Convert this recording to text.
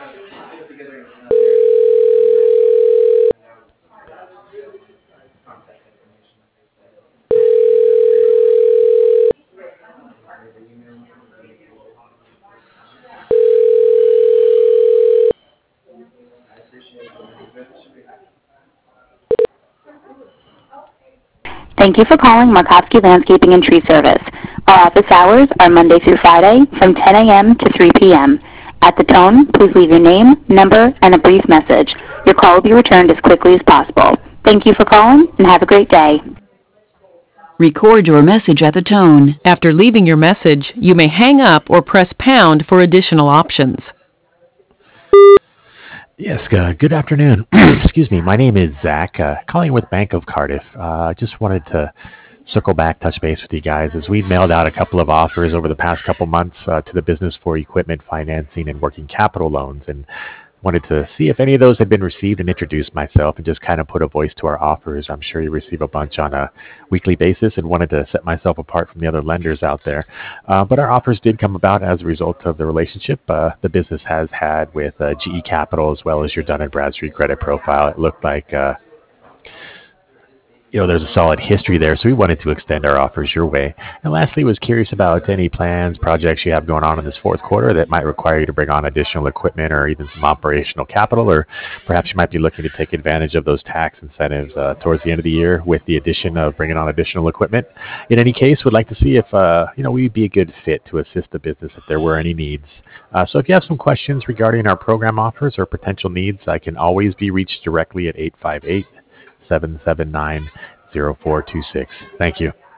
Thank you for calling Markovsky Landscaping and Tree Service. Our office hours are Monday through Friday from 10 a.m. to 3 p.m. At the tone, please leave your name, number, and a brief message. Your call will be returned as quickly as possible. Thank you for calling, and have a great day. Record your message at the tone. After leaving your message, you may hang up or press pound for additional options. Yes, good afternoon. Excuse me. My name is Zach, calling with Bank of Cardiff. Just wanted to circle back, touch base with you guys as we mailed out a couple of offers over the past couple months to the business for equipment financing and working capital loans, and wanted to see if any of those had been received and introduce myself and just kind of put a voice to our offers. I'm sure you receive a bunch on a weekly basis and wanted to set myself apart from the other lenders out there. But our offers did come about as a result of the relationship the business has had with GE Capital as well as your Dun & Bradstreet credit profile. It looked like there's a solid history there, so we wanted to extend our offers your way. And lastly, was curious about any plans, projects you have going on in this fourth quarter that might require you to bring on additional equipment or even some operational capital, or perhaps you might be looking to take advantage of those tax incentives towards the end of the year with the addition of bringing on additional equipment. In any case, would like to see if we'd be a good fit to assist the business if there were any needs. So if you have some questions regarding our program offers or potential needs, I can always be reached directly at 858-779-0426. Thank you.